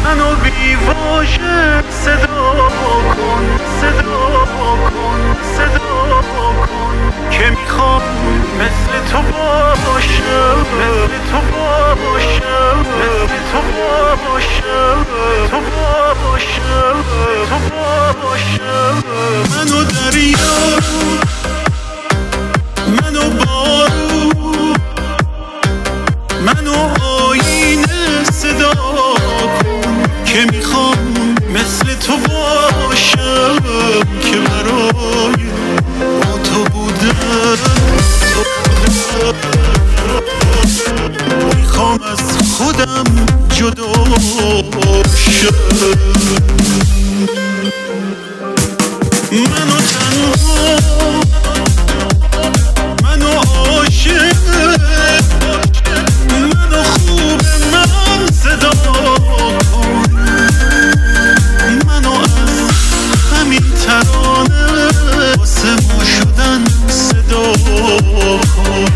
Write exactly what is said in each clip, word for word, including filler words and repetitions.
منو بی واژه صدا کن، صدا کن، صدا کن که میخوام مثل تو باشم، مثل تو باشم، مثل تو باشم، تو باشم، تو باشم. منو دریا، منو بارون، منو آینه صدا کن که میخوام مثل تو باشم، که برای با تو بودن میخوام از خودم جدا شم. منو تنها، منو عاشق، منو خوب من صدا کن، منو از همین ترانه واسه ما شدن صدا کن.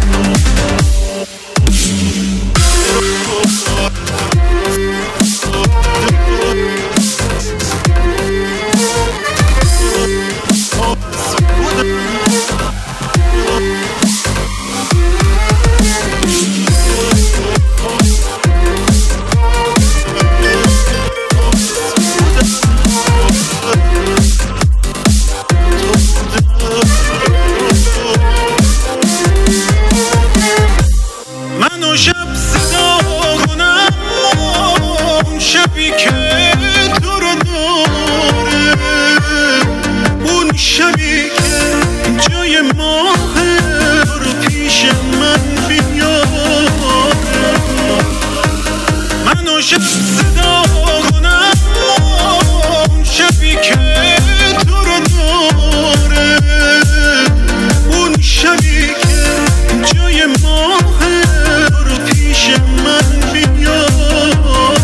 منو شب صدا کنم اون شبی که تو رو داره، اون شبی که جای ماهه رو پیش من بیاره. منو شب صدا کنم اون شبی که تو رو داره، اون شبی که جای ماهه رو پیش من بیار.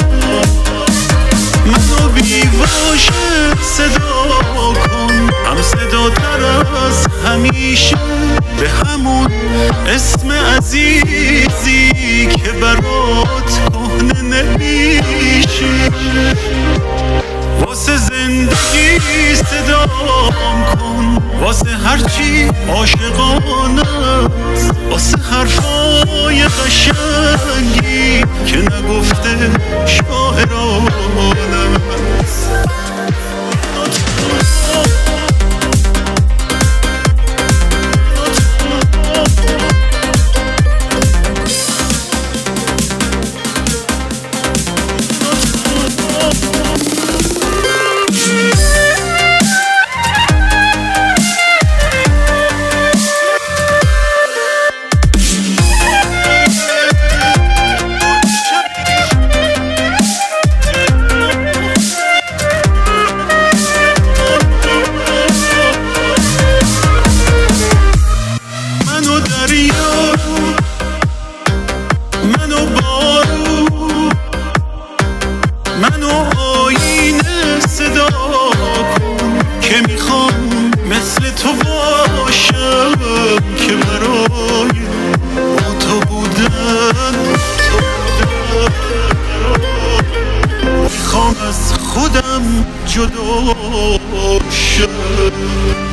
منو بی واژه صدا کن، هم صدا تر از همیشه، به همون اسم عزیزی که برات کهنه نمیشه. واسه زندگی صدام کن، واسه هرچی عاشقانه است، واسه حرفای قشنگی که نگفته شاعرانه است. منو بارون، منو آینه صدا کن که میخوام مثل تو باشم، که برای با تو بودن میخوام از خودم جدا شم.